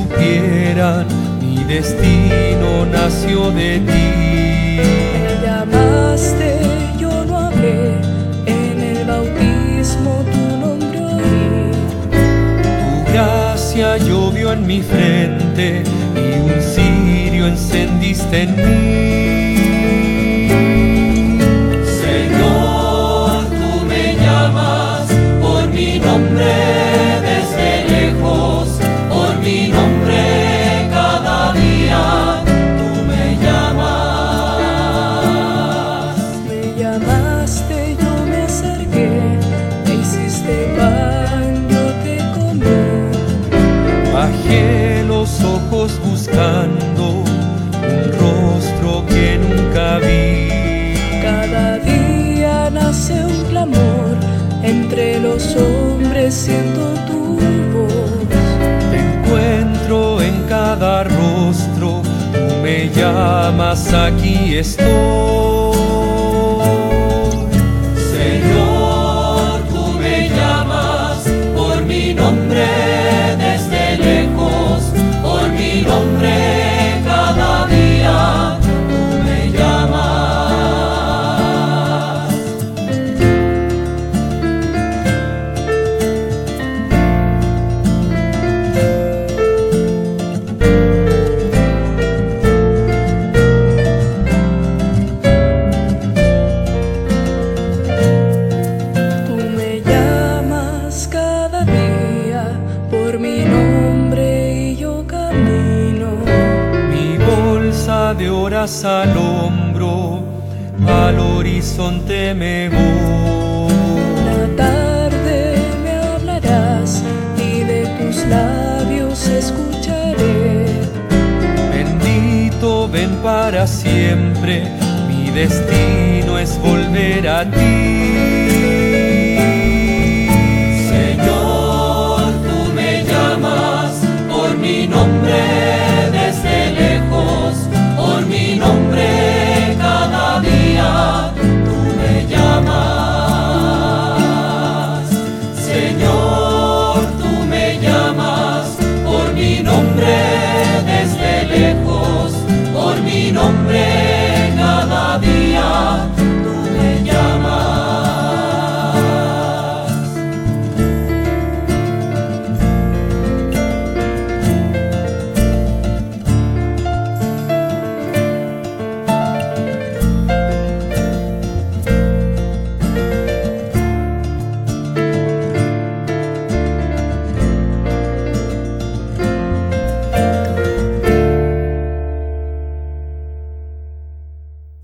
supieran, mi destino nació de ti. Me llamaste, yo no hablé, en el bautismo tu nombre oí. Tu gracia llovió en mi frente y un cirio encendiste en mí. Señor, tú me llamas por mi nombre desde lejos, por mi nombre cada día tú me llamas. Me llamaste, yo me acerqué, me hiciste pan, yo te comí. Bajé los ojos buscando un rostro que nunca vi. Cada día nace un clamor, entre los hombres siento tu voz. Te encuentro en cada rostro, tú me llamas, aquí estoy. Señor, tú me llamas por mi nombre desde lejos, por mi nombre cada día tú me llamas. Tú me llamas cada día por mi nombre y yo camino. Mi bolsa de horas al hombro, al horizonte me voy. La tarde me hablarás y de tus labios escucharé. Bendito, ven para siempre, mi destino es volver a ti. Señor, tú me llamas por mi nombre desde lejos, por mi nombre cada día tú me llamas. Señor, tú me llamas por mi nombre desde lejos, por mi nombre